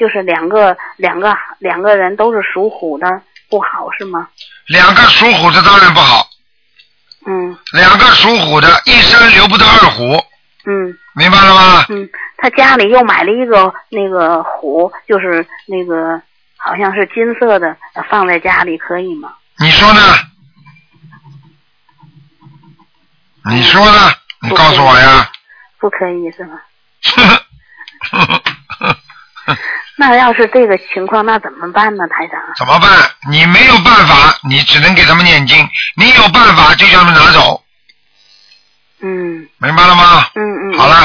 就是两个人都是属虎的不好是吗？ 两个属虎的当然不好。两个属虎的，一生留不得二虎。明白了吗？ 他家里又买了一个那个虎，就是那个好像是金色的，放在家里可以吗？ 你说呢？你说呢？你告诉我呀。 不可以是吗？那要是这个情况，那怎么办呢，台长？ 怎么办？你没有办法，你只能给他们念经。你有办法就叫他们拿走。明白了吗？好了。